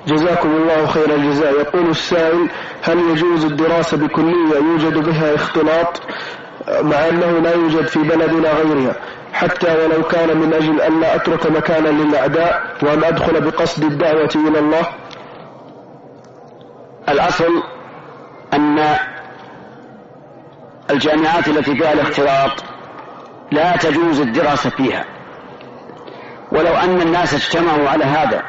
جزاكم الله خير الجزاء. يقول السائل: هل يجوز الدراسة بكلية يوجد بها اختلاط مع أنه لا يوجد في بلدنا غيرها، حتى ولو كان من أجل أن لا أترك مكانا للأعداء وأن أدخل بقصد الدعوة إلى الله؟ الأصل أن الجامعات التي فيها الاختلاط لا تجوز الدراسة فيها، ولو أن الناس اجتمعوا على هذا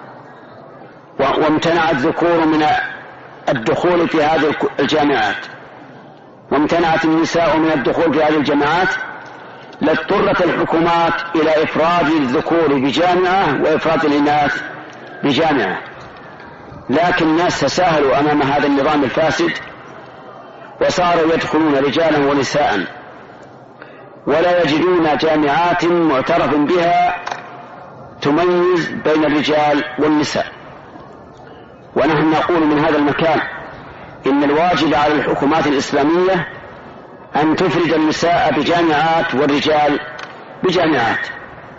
وامتنع الذكور من الدخول في هذه الجامعات وامتنعت النساء من الدخول في هذه الجامعات لاضطرت الحكومات إلى إفراد الذكور بجامعة وإفراد الإناث بجامعة، لكن الناس تساهلوا أمام هذا النظام الفاسد وصاروا يدخلون رجالا ونساء ولا يجدون جامعات معترف بها تميز بين الرجال والنساء. ونحن نقول من هذا المكان إن الواجب على الحكومات الإسلامية أن تفرد النساء بجامعات والرجال بجامعات،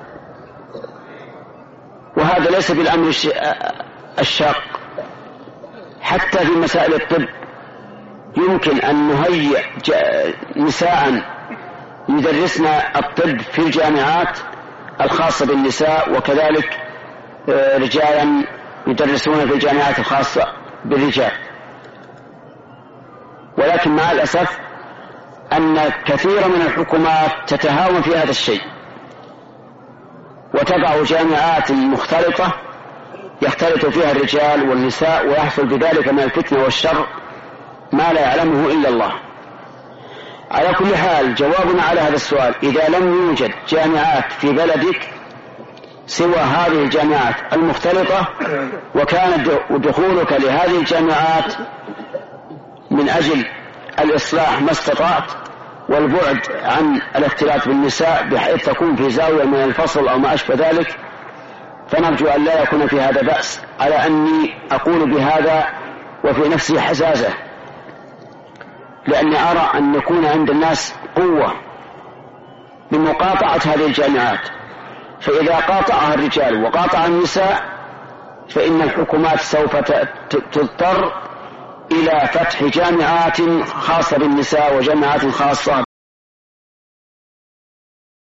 وهذا ليس بالأمر الشاق. حتى في مسائل الطب يمكن أن نهيئ نساء يدرسن الطب في الجامعات الخاصة بالنساء، وكذلك رجالا يدرسون في الجامعات الخاصة بالرجال. ولكن مع الأسف أن كثير من الحكومات تتهاون في هذا الشيء وتضع جامعات مختلطة يختلط فيها الرجال والنساء، ويحصل بذلك من الفتنة والشر ما لا يعلمه إلا الله. على كل حال جوابنا على هذا السؤال: إذا لم يوجد جامعات في بلدك سوى هذه الجامعات المختلطة وكان دخولك لهذه الجامعات من أجل الإصلاح ما استطعت والبعد عن الاختلاط بالنساء بحيث تكون في زاوية من الفصل أو ما أشبه ذلك، فنرجو أن لا يكون في هذا بأس، على أني أقول بهذا وفي نفسي حزازة، لأني أرى أن يكون عند الناس قوة بمقاطعة هذه الجامعات، فإذا قاطعها الرجال وقاطع النساء فإن الحكومات سوف تضطر إلى فتح جامعات خاصة بالنساء وجامعات خاصة